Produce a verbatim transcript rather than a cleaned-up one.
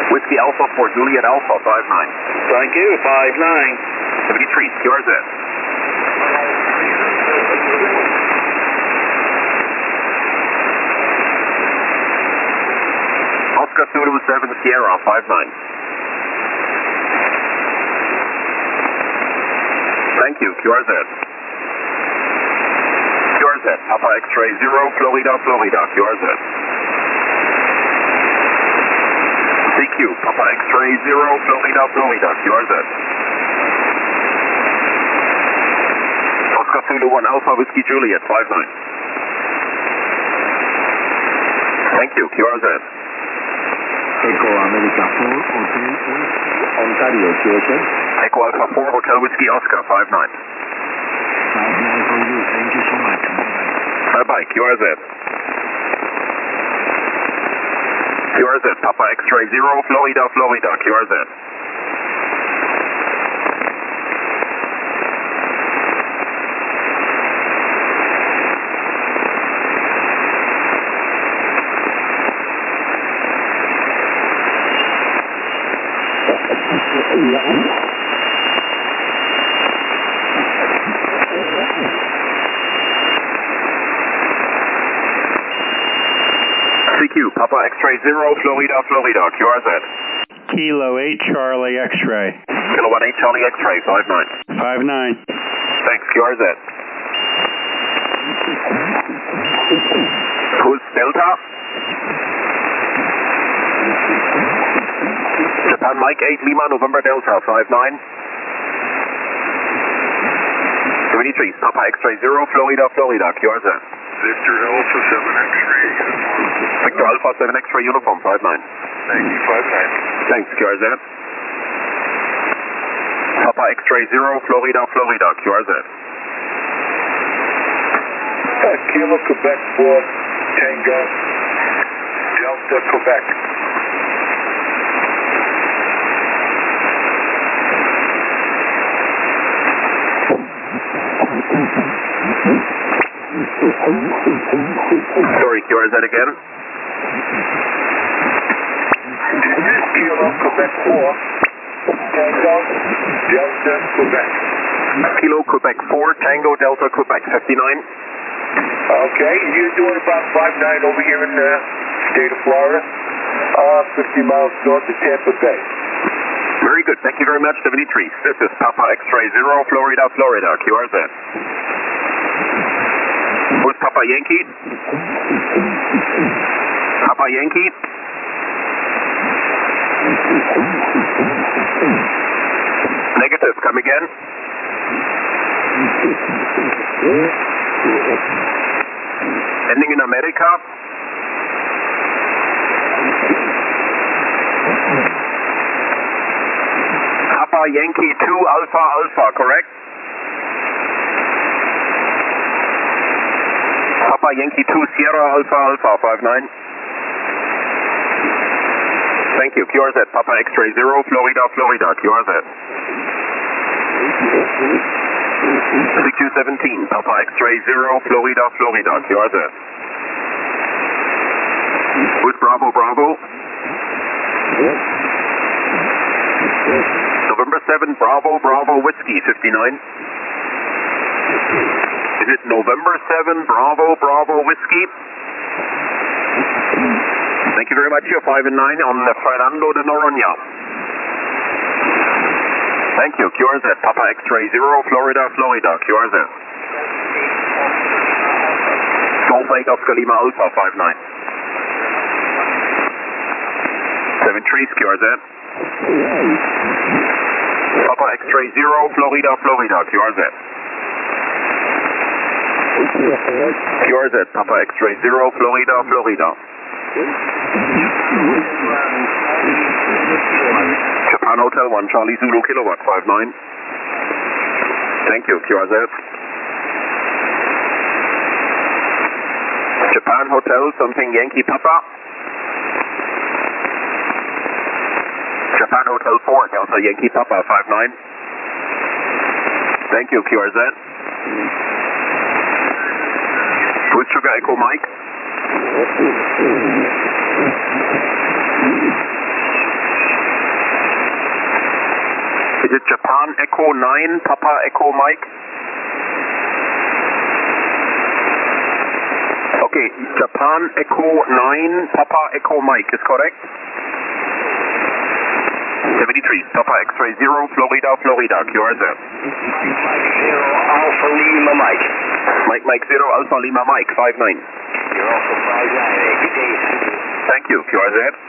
Whiskey Alpha for Juliet Alpha, five nine. Thank you, five nine. seventy-three, Q R Z. Oscar Zulu seven Sierra, five nine. Thank you, Q R Z. Q R Z, Papa X-ray zero, Florida, Florida, Q R Z. C Q, Papa X-ray zero, Florida, Florida, Q R Z. Oscar Zulu one Alpha Whiskey Juliet, five nine. Thank you, Q R Z. Echo America four, Hotel Ontario, Q R Z. Echo Alpha four, Hotel Whiskey Oscar, five nine. five nine for you, thank you so much. Bye-bye, Q R Z. Q R Z, Papa X-ray zero, Florida, Florida, Q R Z. C Q, Papa X-ray zero, Florida, Florida, Q R Z. Kilo eight Charlie X-ray. Kilowatt eight Charlie X-ray, five nine. five nine. Thanks, Q R Z. Who's Delta? Japan Mike eight Lima, November Delta, five nine. seventy-three, Papa X-ray zero, Florida, Florida, Q R Z. Victor Alpha seven X-ray. Victor Alpha seven X-ray uniform, five nine. Thank you, five nine. Thanks, Q R Z. Papa X-ray zero, Florida, Florida, Q R Z. Uh, Kilo Quebec four, Tango, Delta Quebec. Sorry, Q R Z again. Kilo Quebec four, Tango, Delta Quebec. Kilo Quebec four, Tango Delta Quebec, fifty-nine. Okay, you're doing about five nine over here in the state of Florida, uh, fifty miles north of Tampa Bay. Very good, thank you very much, seventy-three. This is Papa X-ray zero, Florida, Florida, Q R Z. Who's Papa Yankee? Papa Yankee? Negative, come again. Ending in America. Papa Yankee two Alpha Alpha, correct? Papa Yankee two Sierra Alpha Alpha, five nine. Thank you, Q R Z, Papa X-ray zero, Florida, Florida, Q R Z. C Q seventeen, Papa X-ray zero, Florida, Florida, Q R Z. Who's Bravo, Bravo? November seven, Bravo, Bravo, Whiskey, fifty-nine. Is it November seven, Bravo, Bravo, Whiskey? Thank you very much, you're five and nine on the Fernando de Noronha. Thank you, Q R Z, Papa X-ray zero, Florida, Florida, Q R Z. Golf eight Oscar Lima Alpha, five nine. seven trees, Q R Z. Papa X-ray zero, Florida, Florida, Q R Z. Q R Z, Papa X-ray zero, Florida, Florida. Japan Hotel one, Charlie Zulu Kilowatt, five nine. Thank you, Q R Z. Japan Hotel, something Yankee Papa. Japan Hotel four, Delta Yankee Papa, five nine. Thank you, Q R Z. With Sugar Echo Mike. Is it Japan Echo nine, Papa Echo Mike? Okay, Japan Echo nine, Papa Echo Mike is correct? seventy-three, Papa X-ray zero, Florida, Florida, Q R Z. Mike zero, Alpha Lima Mike. Mike Mike zero, Alpha Lima Mike, five nine. You're also five nine. Good day. Thank you, Q R Z.